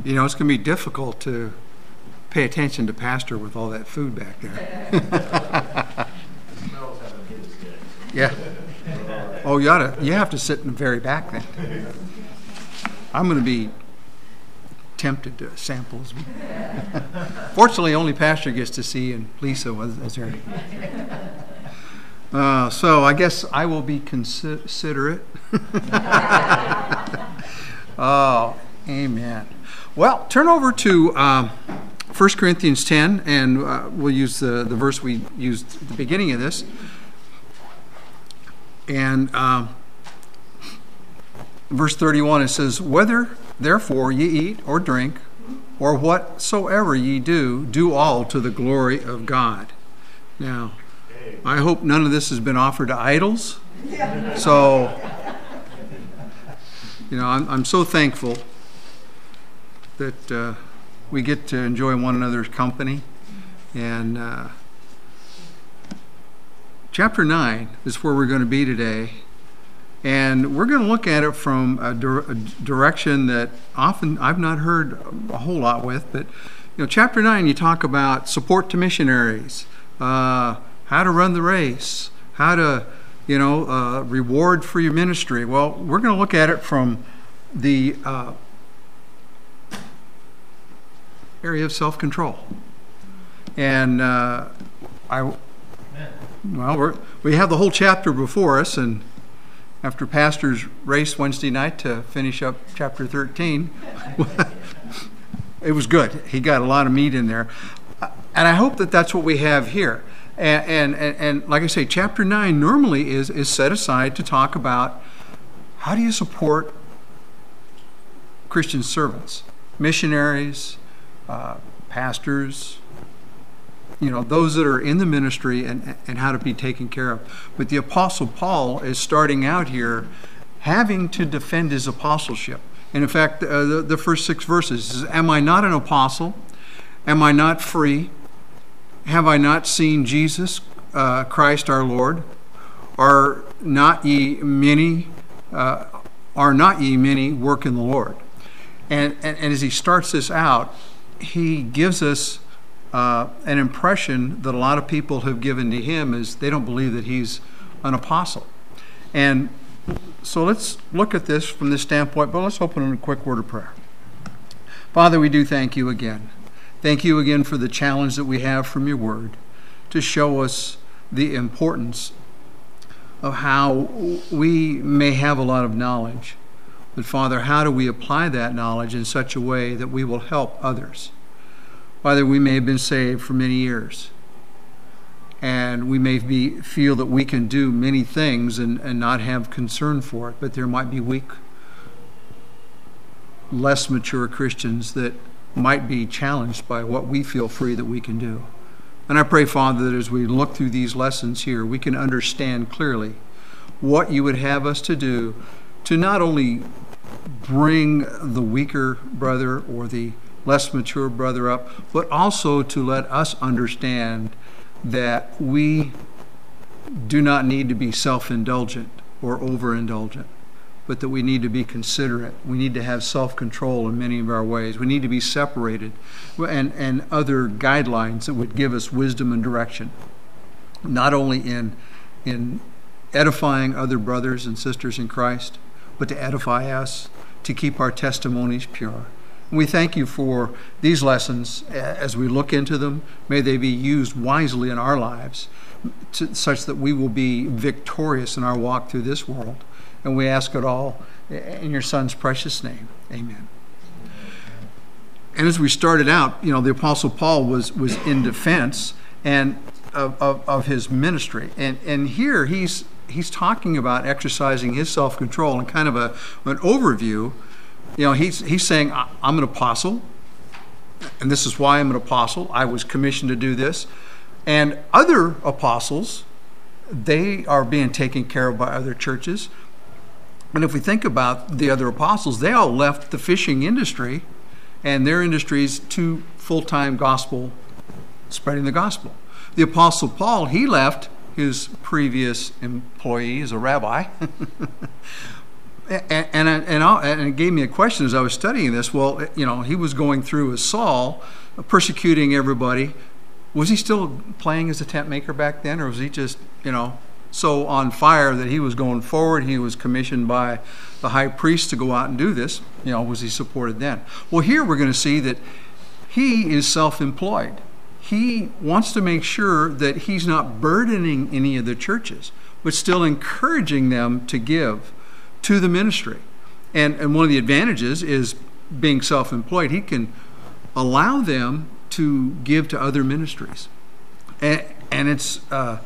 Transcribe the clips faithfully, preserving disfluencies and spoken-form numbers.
You know, it's going to be difficult to pay attention to Pastor with all that food back there. Yeah. Oh, you ought to, you have to sit in the very back then. I'm going to be tempted to sample as well. Fortunately, only Pastor gets to see, and Lisa was, was there. Uh, so I guess I will be considerate. Oh, amen. Well, turn over to um, First Corinthians ten, and uh, we'll use the, the verse we used at the beginning of this. And um, verse thirty-one, it says, "Whether therefore ye eat or drink, or whatsoever ye do, do all to the glory of God." Now, I hope none of this has been offered to idols. So, you know, I'm, I'm so thankful that uh, we get to enjoy one another's company. And uh, chapter nine is where we're going to be today. And we're going to look at it from a, dir- a direction that often I've not heard a whole lot with. But, you know, chapter nine, you talk about support to missionaries, uh, how to run the race, how to, you know, uh, reward for your ministry. Well, we're going to look at it from the uh, area of self-control. And uh, I, well, we're, we have the whole chapter before us, and after Pastor's race Wednesday night to finish up chapter thirteen, it was good. He got a lot of meat in there. And I hope that that's what we have here. And, and, and like I say, chapter nine normally is, is set aside to talk about how do you support Christian servants, missionaries, uh, pastors, you know, those that are in the ministry, and, and how to be taken care of. But the Apostle Paul is starting out here having to defend his apostleship. And in fact, uh, the, the first six verses says, "Am I not an apostle? Am I not free? Have I not seen Jesus, uh, Christ our Lord? Are not ye many, uh, are not ye many work in the Lord?" And, and, and as he starts this out, he gives us uh, an impression that a lot of people have given to him is they don't believe that he's an apostle. And so let's look at this from this standpoint, but let's open in a quick word of prayer. Father, we do thank you again. Thank you again for the challenge that we have from your word to show us the importance of how we may have a lot of knowledge. But Father, how do we apply that knowledge in such a way that we will help others? Father, we may have been saved for many years, and we may be, feel that we can do many things and, and not have concern for it, but there might be weak, less mature Christians that might be challenged by what we feel free that we can do. And I pray, Father, that as we look through these lessons here, we can understand clearly what you would have us to do to not only bring the weaker brother or the less mature brother up, but also to let us understand that we do not need to be self-indulgent or overindulgent, but that we need to be considerate. We need to have self-control in many of our ways. We need to be separated, and, and other guidelines that would give us wisdom and direction, not only in, in edifying other brothers and sisters in Christ, but to edify us, to keep our testimonies pure. And we thank you for these lessons as we look into them. May they be used wisely in our lives, to, such that we will be victorious in our walk through this world. And we ask it all in your Son's precious name. Amen. And as we started out, you know, the Apostle Paul was was in defense and of, of, of his ministry. And and here he's he's talking about exercising his self-control and kind of a an overview. You know, he's he's saying, I'm an apostle, and this is why I'm an apostle. I was commissioned to do this. And other apostles, they are being taken care of by other churches. And if we think about the other apostles, they all left the fishing industry, and their industry is to full-time gospel, spreading the gospel. The Apostle Paul, he left his previous employee as a rabbi, And and and, I'll, and it gave me a question as I was studying this. Well, you know, he was going through as Saul, persecuting everybody. Was he still playing as a tent maker back then, or was he just, you know, so on fire that he was going forward? He was commissioned by the high priest to go out and do this. You know, was he supported then? Well, here we're going to see that he is self-employed. He wants to make sure that he's not burdening any of the churches, but still encouraging them to give to the ministry. And, and one of the advantages is being self-employed. He can allow them to give to other ministries. And, and it's, uh,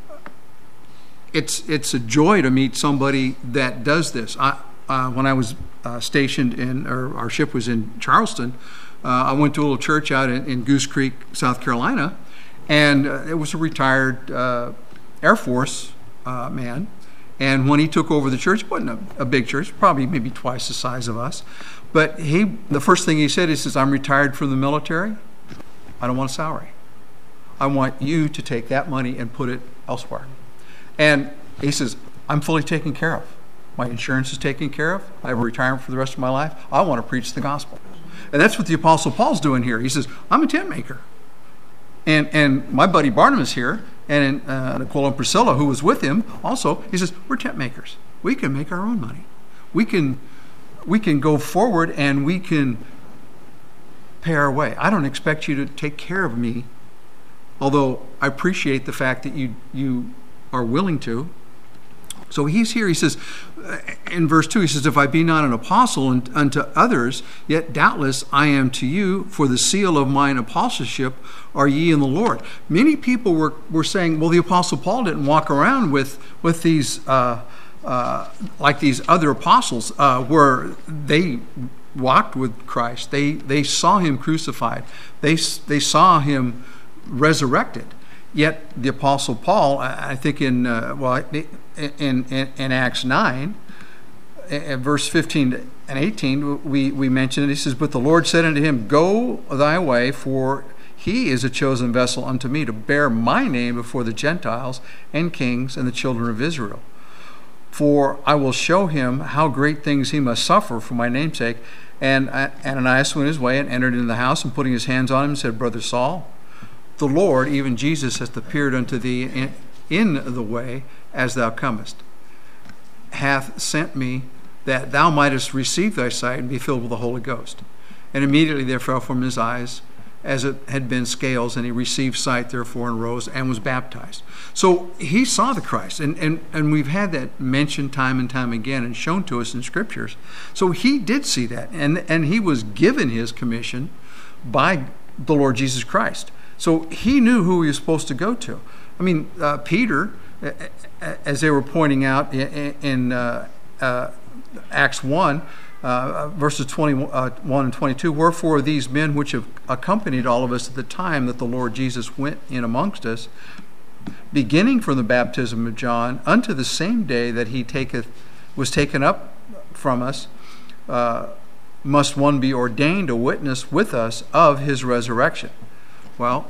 it's, it's a joy to meet somebody that does this. I, uh, when I was uh, stationed in, or our ship was in Charleston, uh, I went to a little church out in, in Goose Creek, South Carolina, and uh, it was a retired uh, Air Force uh, man. And when he took over the church, it wasn't a, a big church, probably maybe twice the size of us. But he, the first thing he said, he says, I'm retired from the military. I don't want a salary. I want you to take that money and put it elsewhere. And he says, I'm fully taken care of. My insurance is taken care of. I have a retirement for the rest of my life. I want to preach the gospel. And that's what the Apostle Paul's doing here. He says, I'm a tent maker. And and my buddy Barnabas here, and uh, Aquila and Priscilla, who was with him also, he says, we're tent makers. We can make our own money. We can, we can go forward and we can pay our way. I don't expect you to take care of me, although I appreciate the fact that you you are willing to. So he's here, he says, in verse two, he says, if I be not an apostle unto others, yet doubtless I am to you, for the seal of mine apostleship are ye in the Lord. Many people were, were saying, well, the Apostle Paul didn't walk around with, with these, uh, uh, like these other apostles, uh, where they walked with Christ. They, they saw him crucified. They, they saw him resurrected. Yet the Apostle Paul, I think in uh, well in, in in Acts nine, in verse fifteen and eighteen, we we mentioned it. He says, "But the Lord said unto him, Go thy way, for he is a chosen vessel unto me to bear my name before the Gentiles and kings and the children of Israel. For I will show him how great things he must suffer for my name's sake." And Ananias went his way and entered into the house, and putting his hands on him, said, "Brother Saul, the Lord, even Jesus, hath appeared unto thee in, in the way as thou comest, hath sent me that thou mightest receive thy sight and be filled with the Holy Ghost." And immediately there fell from his eyes as it had been scales, and he received sight therefore and rose and was baptized. So he saw the Christ, and, and, and we've had that mentioned time and time again and shown to us in scriptures. So he did see that, and, and he was given his commission by the Lord Jesus Christ. So he knew who he was supposed to go to. I mean, uh, Peter, as they were pointing out in, in uh, uh, Acts one, uh, verses twenty-one and twenty-two, "Wherefore these men which have accompanied all of us at the time that the Lord Jesus went in amongst us, beginning from the baptism of John unto the same day that he taketh was taken up from us, uh, must one be ordained a witness with us of his resurrection." Well,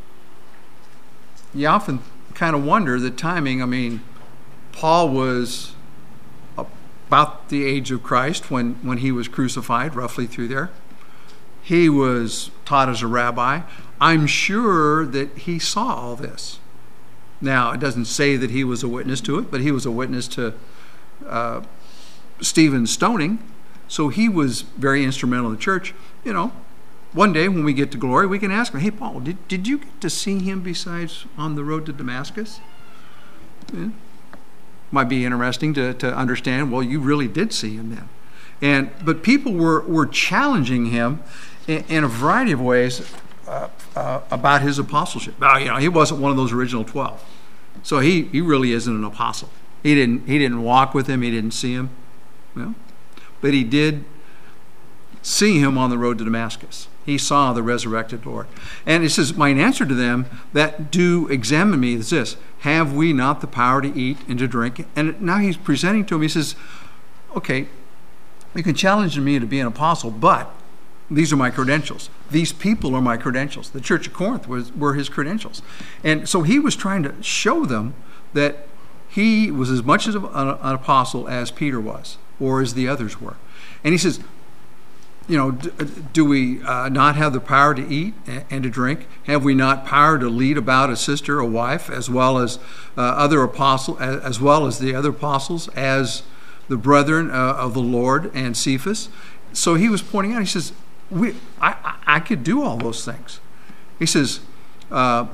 you often kind of wonder the timing. I mean, Paul was about the age of Christ when, when he was crucified, roughly through there. He was taught as a rabbi. I'm sure that he saw all this. Now, it doesn't say that he was a witness to it, but he was a witness to uh, Stephen's stoning. So he was very instrumental in the church. You know, one day when we get to glory, we can ask him, "Hey, Paul, did, did you get to see him besides on the road to Damascus?" Yeah. Might be interesting to, to understand, well, you really did see him then. And But people were, were challenging him in, in a variety of ways uh, uh, about his apostleship. Now, you know, he wasn't one of those original twelve. So he, he really isn't an apostle. He didn't, he didn't walk with him. He didn't see him. Well, but he did see him on the road to Damascus. He saw the resurrected Lord. And it says, "Mine answer to them that do examine me is this, have we not the power to eat and to drink?" And now he's presenting to him, he says, okay, you can challenge me to be an apostle, but these are my credentials. These people are my credentials. The Church of Corinth was, were his credentials. And so he was trying to show them that he was as much as an apostle as Peter was. or as the others were. And he says, you know, do, do we uh, not have the power to eat and to drink? Have we not power to lead about a sister, a wife, as well as uh, other apostles, as well as the other apostles, as the brethren uh, of the Lord and Cephas? So he was pointing out, he says, we, I, I could do all those things. He says, uh,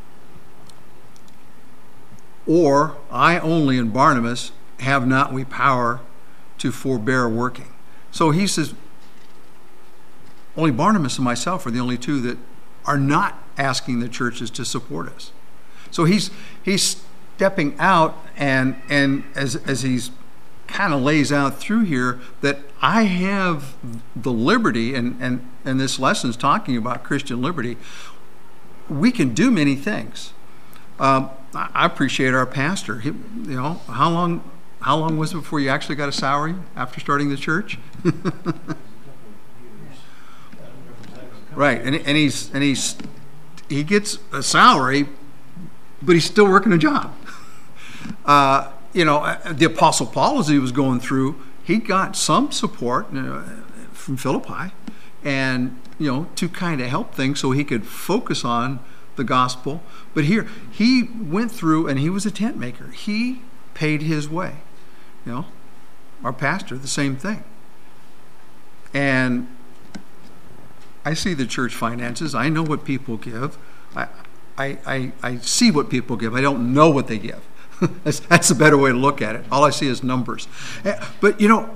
or I only and Barnabas have not we power to forbear working. So he says, only Barnabas and myself are the only two that are not asking the churches to support us. So he's he's stepping out, and and as as he's kind of lays out through here that I have the liberty, and and and this lesson is talking about Christian liberty. We can do many things. Um, I appreciate our pastor. He, you know, how long how long was it before you actually got a salary after starting the church? Right, and and he's and he's he gets a salary, but he's still working a job. Uh, you know, the Apostle Paul, as he was going through, he got some support uh, from Philippi, and you know, to kind of help things so he could focus on the gospel. But here, he went through, and he was a tent maker. He paid his way. You know, our pastor, the same thing. And I see the church finances. I know what people give. I, I, I, I see what people give. I don't know what they give. that's, that's a better way to look at it. All I see is numbers. But, you know,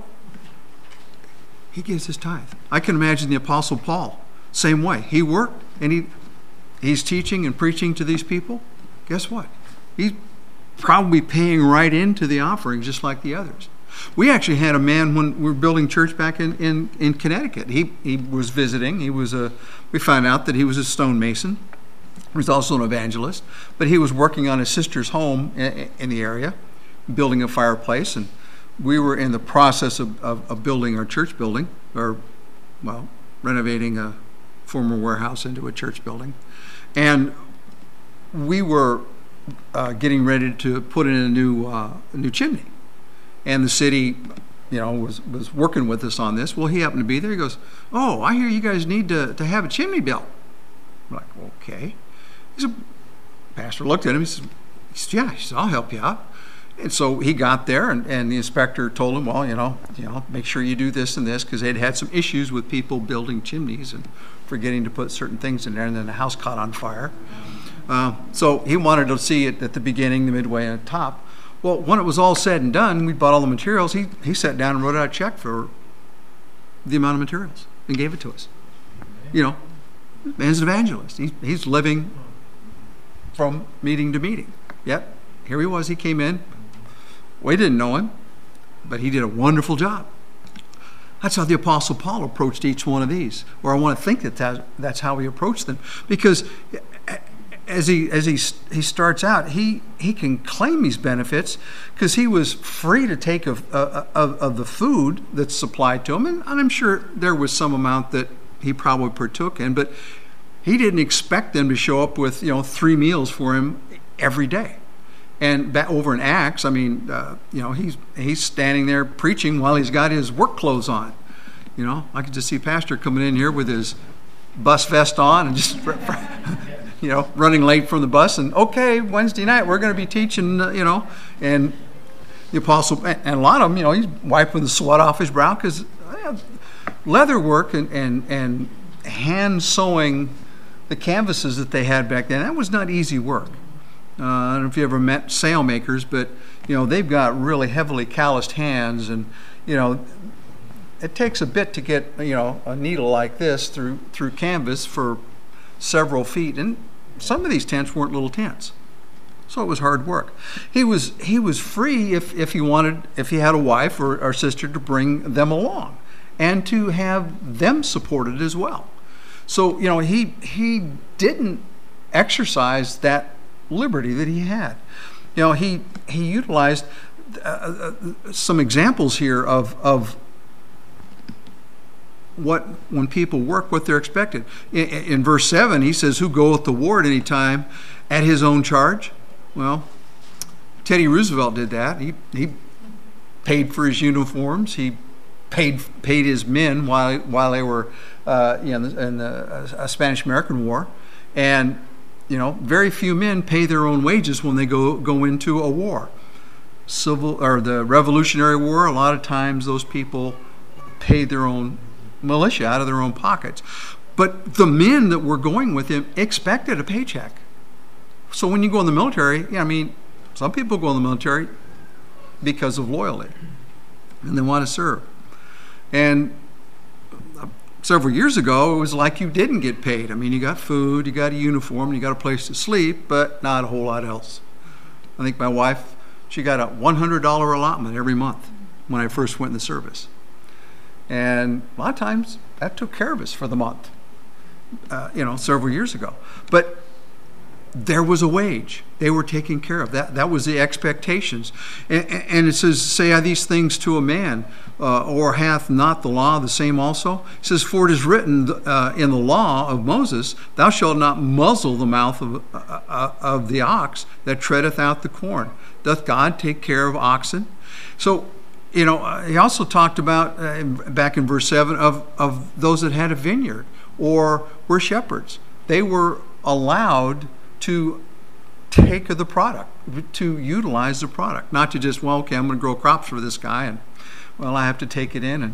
he gives his tithe. I can imagine the Apostle Paul, same way. He worked, and he he's teaching and preaching to these people. Guess what? He's probably paying right into the offering just like the others. We actually had a man when we were building church back in, in, in Connecticut. He he was visiting. He was a. We found out that he was a stonemason. He was also an evangelist, but he was working on his sister's home in, in the area, building a fireplace, and we were in the process of, of, of building our church building, or well, renovating a former warehouse into a church building, and we were uh, getting ready to put in a new uh, a new chimney. And the city, you know, was, was working with us on this. Well, he happened to be there. He goes, "Oh, I hear you guys need to, to have a chimney built." I'm like, "Okay." He said, pastor looked at him. He said, he said "Yeah." He said, "I'll help you out." And so he got there, and, and the inspector told him, "Well, you know, you know, make sure you do this and this," because they'd had some issues with people building chimneys and forgetting to put certain things in there, and then the house caught on fire. Uh, so he wanted to see it at the beginning, the midway, and the top. Well, when it was all said and done, we bought all the materials. He he sat down and wrote out a check for the amount of materials and gave it to us. You know, man's an evangelist. He, he's living from meeting to meeting. Yep, here he was. He came in. We didn't know him, but he did a wonderful job. That's how the Apostle Paul approached each one of these, or I want to think that, that that's how he approached them, because as he as he he starts out, he he can claim these benefits because he was free to take of, of of the food that's supplied to him, and I'm sure there was some amount that he probably partook in, but he didn't expect them to show up with, you know, three meals for him every day. And back over in Acts, I mean, uh, you know, he's he's standing there preaching while he's got his work clothes on. You know, I could just see Pastor coming in here with his bus vest on and just, you know, running late from the bus. And okay, Wednesday night we're going to be teaching, uh, you know, and the apostle, and a lot of them, you know, he's wiping the sweat off his brow because uh, leather work and and and hand sewing the canvases that they had back then, that was not easy work. Uh, I don't know if you ever met sailmakers, but, you know, they've got really heavily calloused hands, and, you know, it takes a bit to get, you know, a needle like this through through canvas for several feet. And some of these tents weren't little tents, so it was hard work. He was he was free if, if he wanted, if he had a wife or, or sister, to bring them along and to have them supported as well. So, you know, he he didn't exercise that liberty that he had. You know, he he utilized uh, some examples here of of what, when people work, what they're expected. In, in verse seven, he says, "Who goeth to war at any time at his own charge?" Well, Teddy Roosevelt did that. He he paid for his uniforms. He paid paid his men while while they were uh, you know, in the uh, Spanish-American War. And you know, very few men pay their own wages when they go go into a war. Civil or the Revolutionary War, a lot of times those people paid their own militia out of their own pockets. But the men that were going with him expected a paycheck. So when you go in the military, yeah, I mean, some people go in the military because of loyalty, and they want to serve. And several years ago, it was like you didn't get paid. I mean, you got food, you got a uniform, you got a place to sleep, but not a whole lot else. I think my wife, she got a one hundred dollars allotment every month when I first went in the service. And a lot of times, that took care of us for the month, uh, you know, several years ago. But there was a wage. They were taken care of. That that was the expectations. And, and it says, say I these things to a man, uh, or hath not the law the same also? It says, for it is written uh, in the law of Moses, thou shalt not muzzle the mouth of, uh, of the ox that treadeth out the corn. Doth God take care of oxen? So, you know, he also talked about, uh, back in verse seven, of, of those that had a vineyard or were shepherds. They were allowed to take of the product, to utilize the product, not to just, well, okay, I'm going to grow crops for this guy, and, well, I have to take it in, and,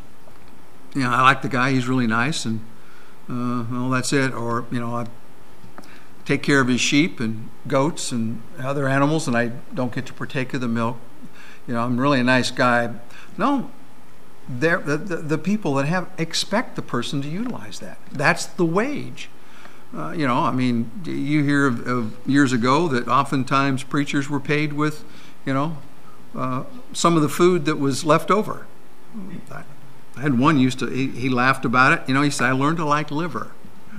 you know, I like the guy, he's really nice, and, uh, well, that's it. Or, you know, I take care of his sheep and goats and other animals, and I don't get to partake of the milk. You know, I'm really a nice guy. No, the, the, the people that have expect the person to utilize that. That's the wage. Uh, you know, I mean, you hear of, of years ago that oftentimes preachers were paid with, you know, uh, some of the food that was left over. I, I had one used to, he, he laughed about it. You know, he said, I learned to like liver.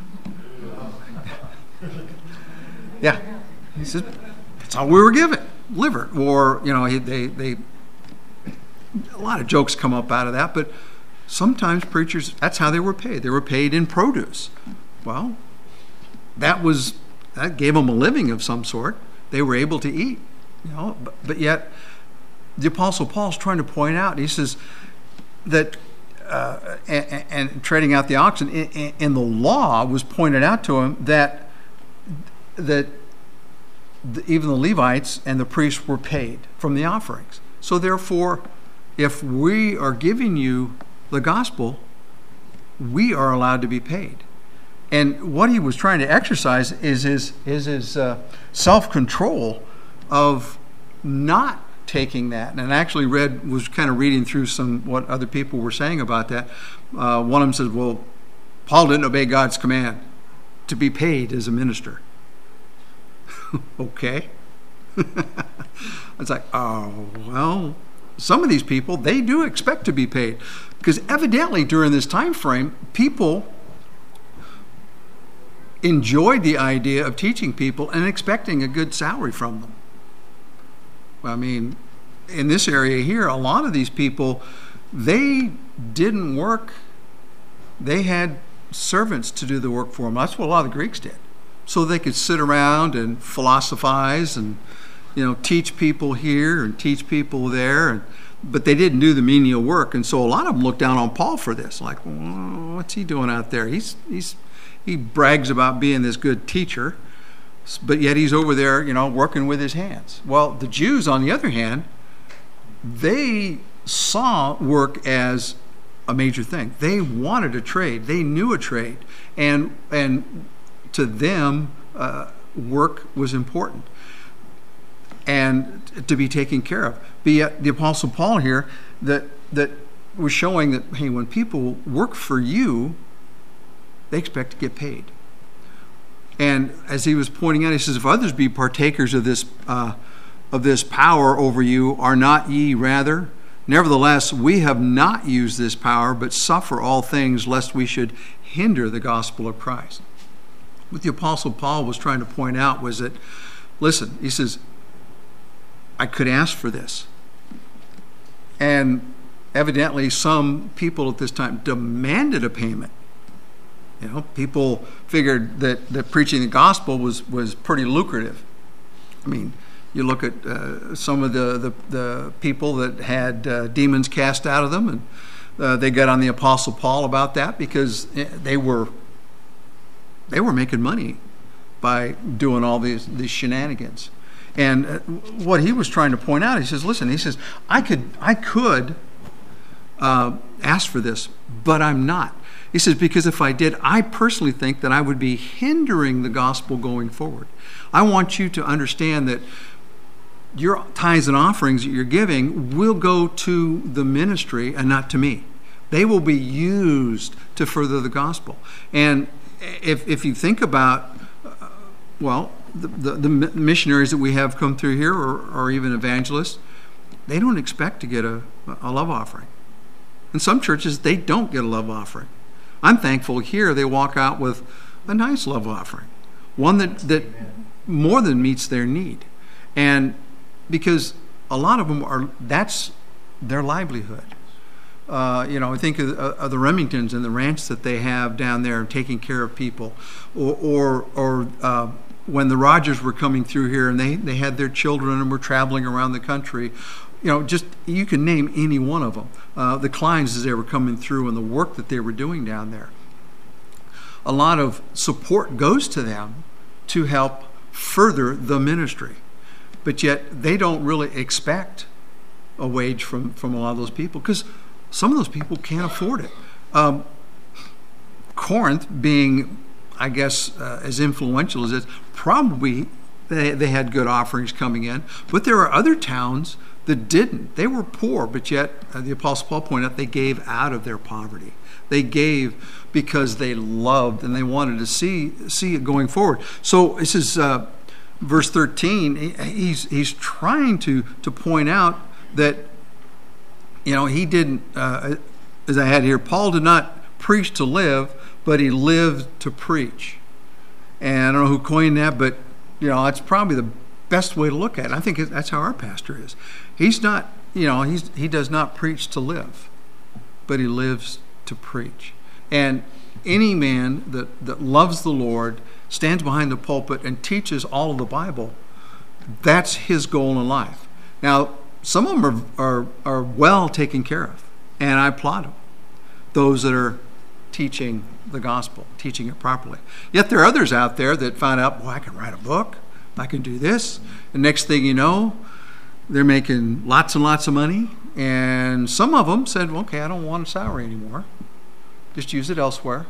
Yeah. He said, that's all we were given, liver. Or, you know, he, they, they, a lot of jokes come up out of that, but sometimes preachers, that's how they were paid. They were paid in produce. Well, that was, that gave them a living of some sort. They were able to eat, you know, but, but yet the Apostle Paul's trying to point out, he says that, uh, and, and treading out the oxen, in, in the law was pointed out to him that, that the, even the Levites and the priests were paid from the offerings. So therefore, if we are giving you the gospel, we are allowed to be paid. And what he was trying to exercise is his, is his uh, self-control of not taking that. And I actually read, was kind of reading through some what other people were saying about that. Uh, one of them says, well, Paul didn't obey God's command to be paid as a minister. Okay. It's like, oh, well, some of these people, they do expect to be paid. Because evidently during this time frame, people enjoyed the idea of teaching people and expecting a good salary from them. I mean, in this area here, a lot of these people, they didn't work. They had servants to do the work for them. That's what a lot of the Greeks did. So they could sit around and philosophize and, you know, teach people here and teach people there. And, but they didn't do the menial work. And so a lot of them looked down on Paul for this. Like, well, what's he doing out there? He's he's He brags about being this good teacher, but yet he's over there, you know, working with his hands. Well, the Jews, on the other hand, they saw work as a major thing. They wanted a trade. They knew a trade. And and to them, uh, work was important and to be taken care of. But yet the Apostle Paul here, that that was showing that, hey, when people work for you, they expect to get paid. And as he was pointing out, he says, if others be partakers of this uh, of this power over you, are not ye rather? Nevertheless, we have not used this power, but suffer all things, lest we should hinder the gospel of Christ. What the Apostle Paul was trying to point out was that, listen, he says, I could ask for this. And evidently some people at this time demanded a payment. You know, people figured that, that preaching the gospel was, was pretty lucrative. I mean, You look at uh, some of the, the, the people that had uh, demons cast out of them, and uh, they got on the Apostle Paul about that because they were they were making money by doing all these, these shenanigans. And uh, what he was trying to point out, he says, listen, he says, I could, I could uh, ask for this, but I'm not. He says, because if I did, I personally think that I would be hindering the gospel going forward. I want you to understand that your tithes and offerings that you're giving will go to the ministry and not to me. They will be used to further the gospel. And if if you think about, uh, well, the, the, the missionaries that we have come through here, or, or even evangelists, they don't expect to get a, a love offering. In some churches, they don't get a love offering. I'm thankful here they walk out with a nice love offering, one that, that more than meets their need. And because a lot of them are, that's their livelihood. Uh, you know, I think of, of the Remingtons and the ranch that they have down there taking care of people. Or, or, or uh, when the Rogers were coming through here and they, they had their children and were traveling around the country. You know, just, you can name any one of them. Uh, the Kleins as they were coming through and the work that they were doing down there. A lot of support goes to them to help further the ministry. But yet they don't really expect a wage from, from a lot of those people because some of those people can't afford it. Um, Corinth being, I guess, uh, as influential as it is, probably they, they had good offerings coming in. But there are other towns that didn't. They were poor, but yet, uh, the Apostle Paul pointed out, they gave out of their poverty. They gave because they loved and they wanted to see see it going forward. So this is uh, verse thirteen. He, he's he's trying to to point out that, you know, he didn't, uh, as I had here, Paul did not preach to live, but he lived to preach. And I don't know who coined that, but, you know, that's probably the best way to look at it. I think that's how our pastor is. He's not, you know, he's he does not preach to live, but he lives to preach. And any man that, that loves the Lord, stands behind the pulpit and teaches all of the Bible, that's his goal in life. Now, some of them are, are, are well taken care of, and I applaud them. Those that are teaching the gospel, teaching it properly. Yet there are others out there that find out, well, I can write a book, I can do this. And next thing you know, they're making lots and lots of money. And some of them said, well, okay, I don't want a salary anymore. Just use it elsewhere.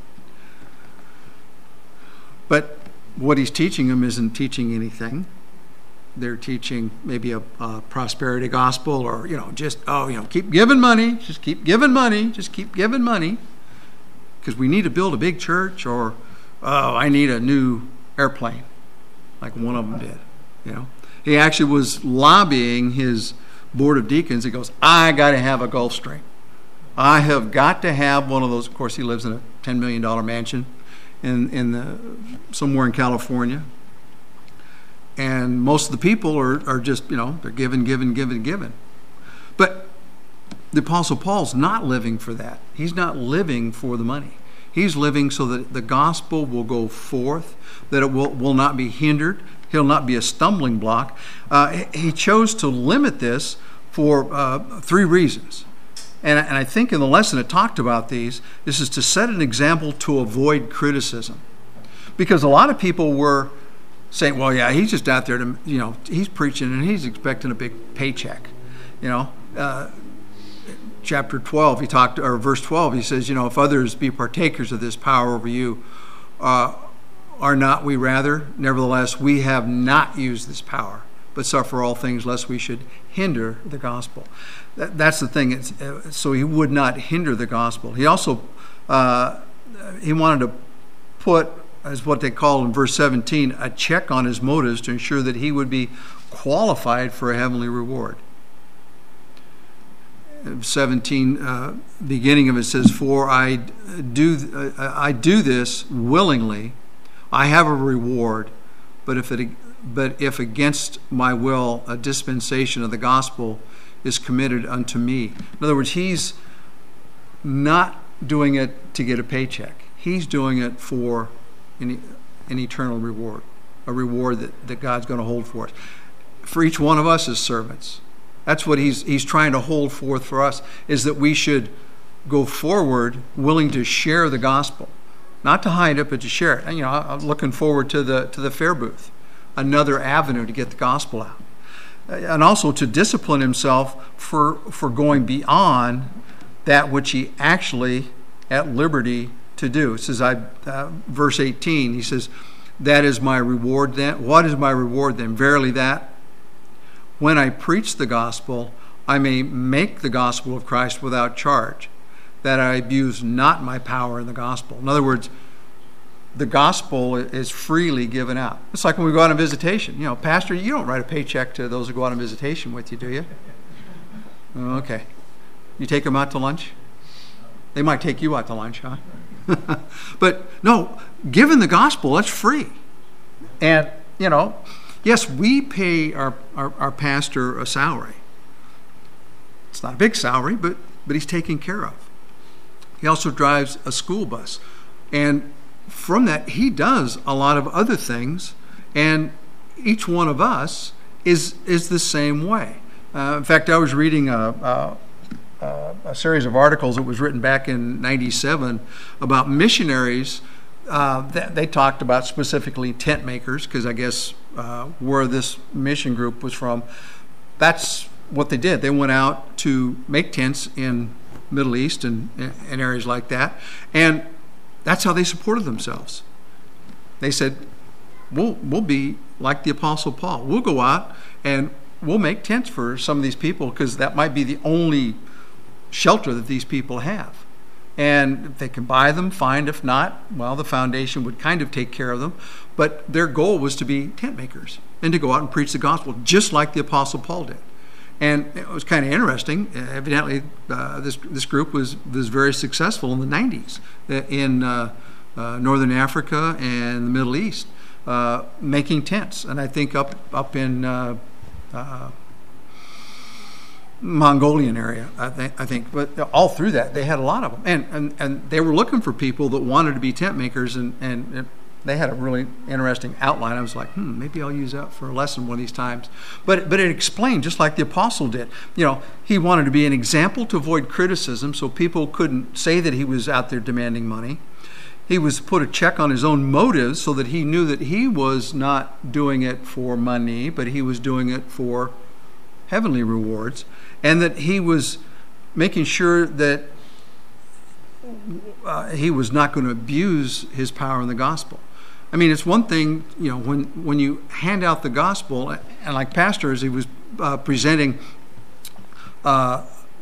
But what he's teaching them isn't teaching anything. They're teaching maybe a, a prosperity gospel, or, you know, just, oh, you know, keep giving money, just keep giving money, just keep giving money. Because we need to build a big church, or, oh, I need a new airplane, like one of them did, you know. He actually was lobbying his board of deacons. He goes, I got to have a Gulfstream. I have got to have one of those. Of course, he lives in a ten million dollars mansion in, in the, somewhere in California. And most of the people are, are just, you know, they're giving, giving, giving, giving. But the Apostle Paul's not living for that. He's not living for the money. He's living so that the gospel will go forth, that it will, will not be hindered. He'll not be a stumbling block. Uh, he chose to limit this for uh, three reasons. And, and I think in the lesson it talked about these. This is to set an example to avoid criticism. Because a lot of people were saying, well, yeah, he's just out there to, you know, he's preaching and he's expecting a big paycheck. You know, uh, chapter twelve, he talked, or verse twelve, he says, you know, if others be partakers of this power over you, uh, are not we rather? Nevertheless, we have not used this power, but suffer all things lest we should hinder the gospel. That, that's the thing. It's, uh, so he would not hinder the gospel. He also, uh, he wanted to put, as what they call in verse seventeen, a check on his motives to ensure that he would be qualified for a heavenly reward. seventeen, uh, beginning of it says, for I do, uh, I do this willingly. I have a reward, but if it, but if against my will a dispensation of the gospel is committed unto me. In other words, he's not doing it to get a paycheck. He's doing it for an, an eternal reward, a reward that, that God's going to hold for us. for each one of us as servants. That's what he's he's trying to hold forth for us, is that we should go forward willing to share the gospel. Not to hide it, but to share it. And, you know, I'm looking forward to the to the fair booth, another avenue to get the gospel out. And also to discipline himself for for going beyond that which he actually at liberty to do. It says, I, uh, verse eighteen, he says, that is my reward then. What is my reward then? Verily that, when I preach the gospel, I may make the gospel of Christ without charge, that I abuse not my power in the gospel. In other words, the gospel is freely given out. It's like when we go out on visitation. You know, Pastor, you don't write a paycheck to those who go out on visitation with you, do you? Okay. You take them out to lunch? They might take you out to lunch, huh? But no, given the gospel, it's free. And, you know, yes, we pay our, our, our pastor a salary. It's not a big salary, but, but he's taken care of. He also drives a school bus. And from that, he does a lot of other things. And each one of us is, is the same way. Uh, in fact, I was reading a, a Uh, a series of articles that was written back in ninety-seven about missionaries. Uh, that they talked about specifically tent makers, because I guess uh, where this mission group was from, that's what they did. They went out to make tents in Middle East and in areas like that, and that's how they supported themselves. They said, we'll, we'll be like the Apostle Paul. We'll go out and we'll make tents for some of these people, because that might be the only shelter that these people have. And if they can buy them, fine. If not, well, the foundation would kind of take care of them. But their goal was to be tent makers and to go out and preach the gospel, just like the Apostle Paul did. And it was kind of interesting. Evidently, uh, this this group was was very successful in the nineties in uh, uh, Northern Africa and the Middle East, uh, making tents. And I think up up in uh, uh, Mongolian area, I think, I think, but all through that, they had a lot of them. And, and, and they were looking for people that wanted to be tent makers, and, and, and they had a really interesting outline. I was like, hmm, maybe I'll use that for a lesson one of these times. But, but it explained, just like the apostle did. You know, he wanted to be an example to avoid criticism, so people couldn't say that he was out there demanding money. He was put a check on his own motives so that he knew that he was not doing it for money, but he was doing it for heavenly rewards. And that he was making sure that uh, he was not going to abuse his power in the gospel. I mean, it's one thing, you know, when, when you hand out the gospel, and like Pastor, as he was uh, presenting uh,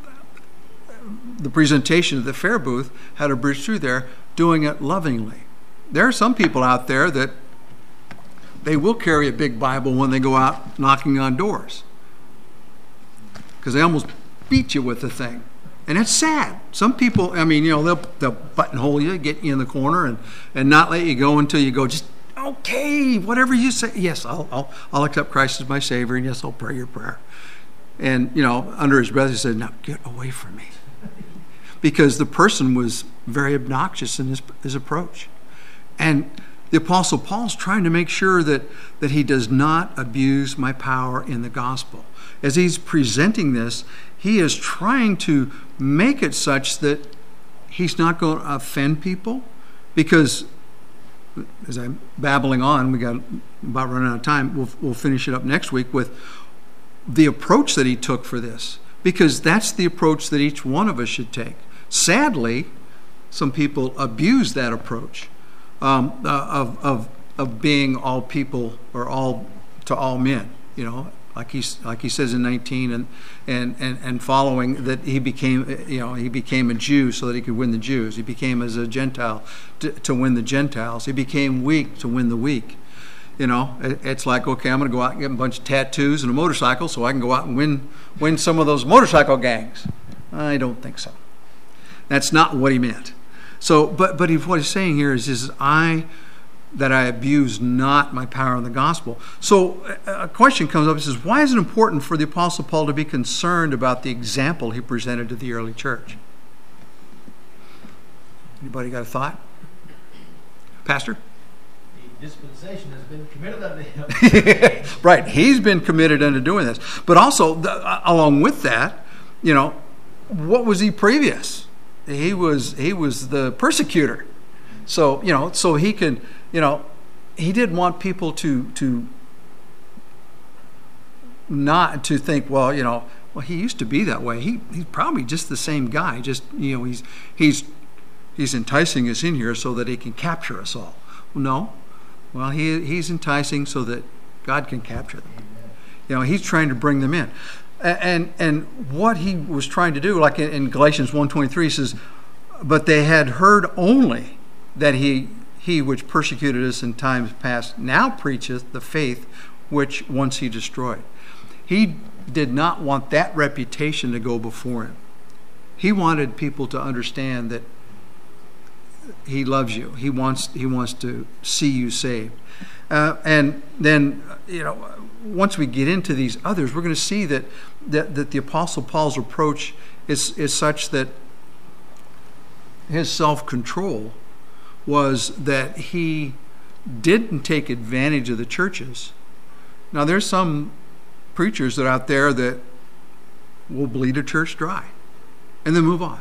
the presentation of the fair booth, how to bridge through there, doing it lovingly. There are some people out there that they will carry a big Bible when they go out knocking on doors, because they almost beat you with the thing. And it's sad. Some people, I mean, you know, they'll, they'll buttonhole you, get you in the corner, and, and not let you go until you go, just, okay, whatever you say. Yes, I'll, I'll, I'll accept Christ as my Savior, and yes, I'll pray your prayer. And, you know, under his breath, he said, now get away from me. Because the person was very obnoxious in his, his approach. And the Apostle Paul's trying to make sure that, that he does not abuse my power in the gospel. As he's presenting this, he is trying to make it such that he's not going to offend people, because as I'm babbling on, we got about running out of time. We'll, we'll finish it up next week with the approach that he took for this, because that's the approach that each one of us should take. Sadly, some people abuse that approach um, uh, of, of, of being all people, or all to all men, you know. Like he, like he says in nineteen and, and, and, and following, that he became, you know, he became a Jew so that he could win the Jews. He became as a Gentile to, to win the Gentiles. He became weak to win the weak. You know, it, it's like, okay, I'm going to go out and get a bunch of tattoos and a motorcycle so I can go out and win win some of those motorcycle gangs. I don't think so. That's not what he meant. So, but but he, what he's saying here is, is I. that I abuse not my power in the gospel. So a question comes up and says, why is it important for the Apostle Paul to be concerned about the example he presented to the early church? Anybody got a thought? Pastor? He dispensation has been committed unto him. Right. He's been committed unto doing this. But also, the, along with that, you know, what was he previous? He was he was the persecutor. So, you know, so he can, you know, he didn't want people to to not to think, well, you know, well, he used to be that way. He he's probably just the same guy. Just, you know, he's he's he's enticing us in here so that he can capture us all. Well, no. Well, he he's enticing so that God can capture them. Amen. You know, he's trying to bring them in. And and what he was trying to do, like in Galatians one twenty-three says, but they had heard only that he he which persecuted us in times past now preacheth the faith which once he destroyed. He did not want that reputation to go before him. He wanted people to understand that he loves you. He wants he wants to see you saved. Uh, and then, you know, once we get into these others, we're going to see that that, that the Apostle Paul's approach is, is such that his self-control was that he didn't take advantage of the churches. Now, there's some preachers that are out there that will bleed a church dry and then move on.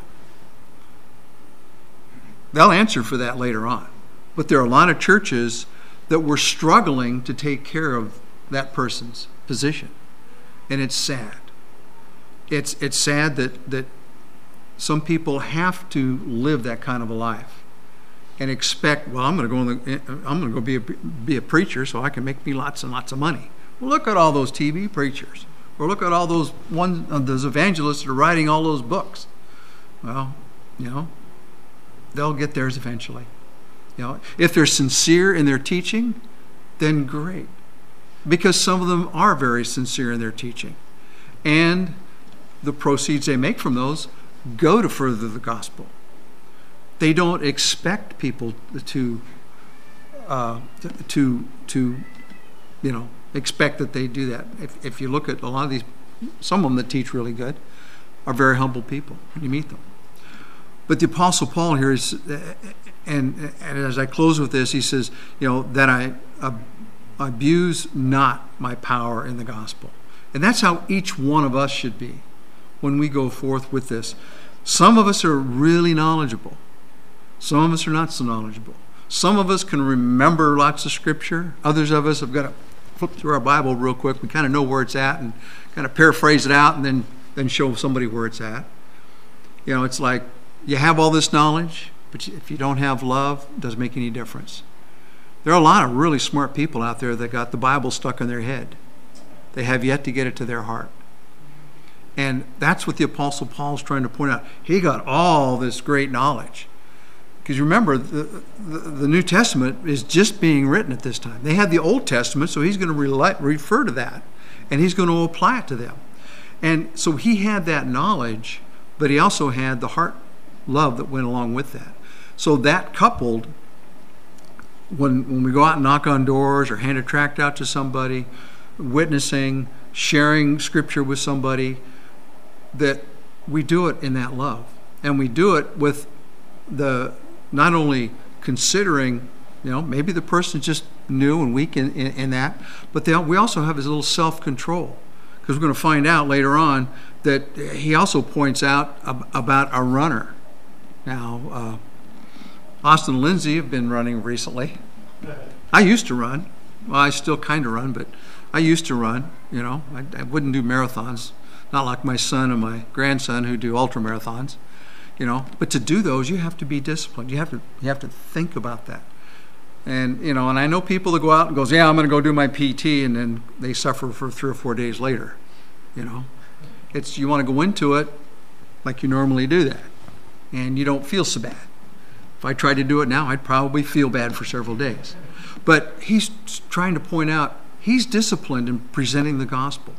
They'll answer for that later on. But there are a lot of churches that were struggling to take care of that person's position. And it's sad. It's it's sad that, that some people have to live that kind of a life and expect, well, I'm going to go in the, I'm going to go be a, be a preacher so I can make me lots and lots of money. Well, look at all those T V preachers. Or look at all those one uh, those evangelists that are writing all those books. Well, you know, they'll get theirs eventually. You know, if they're sincere in their teaching, then great. Because some of them are very sincere in their teaching. And the proceeds they make from those go to further the gospel. They don't expect people to, uh, to, to, you know, expect that they do that. If, if you look at a lot of these, some of them that teach really good are very humble people when you meet them. But the Apostle Paul here is, and, and as I close with this, he says, you know, that I uh, abuse not my power in the gospel. And that's how each one of us should be when we go forth with this. Some of us are really knowledgeable. Some of us are not so knowledgeable. Some of us can remember lots of scripture. Others of us have got to flip through our Bible real quick. We kind of know where it's at and kind of paraphrase it out and then, then show somebody where it's at. You know, it's like you have all this knowledge, but if you don't have love, it doesn't make any difference. There are a lot of really smart people out there that got the Bible stuck in their head. They have yet to get it to their heart. And that's what the Apostle Paul is trying to point out. He got all this great knowledge. Because remember, the, the, the New Testament is just being written at this time. They had the Old Testament, so he's going to re- refer to that. And he's going to apply it to them. And so he had that knowledge, but he also had the heart love that went along with that. So that coupled, when, when we go out and knock on doors or hand a tract out to somebody, witnessing, sharing scripture with somebody, that we do it in that love. And we do it with the not only considering, you know, maybe the person's just new and weak in, in, in that, but they, we also have his little self-control. Because we're going to find out later on that he also points out ab- about a runner. Now, uh, Austin and Lindsay have been running recently. I used to run. Well, I still kind of run, but I used to run, you know. I, I wouldn't do marathons. Not like my son and my grandson who do ultra marathons, you know. But to do those, you have to be disciplined. You have to you have to think about that. And, you know, and I know people that go out and goes, yeah, I'm going to go do my P T, and then they suffer for three or four days later, you know. It's, you want to go into it like you normally do that, and you don't feel so bad. If I tried to do it now, I'd probably feel bad for several days. But he's trying to point out, he's disciplined in presenting the gospel.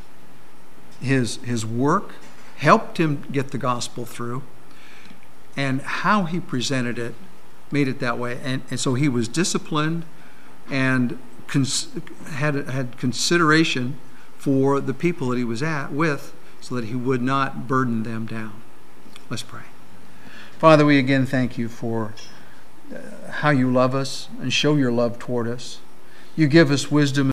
His, his work helped him get the gospel through, and how he presented it made it that way. And, and so he was disciplined and cons- had, had consideration for the people that he was at with so that he would not burden them down. Let's pray. Father, we again thank you for how you love us and show your love toward us. You give us wisdom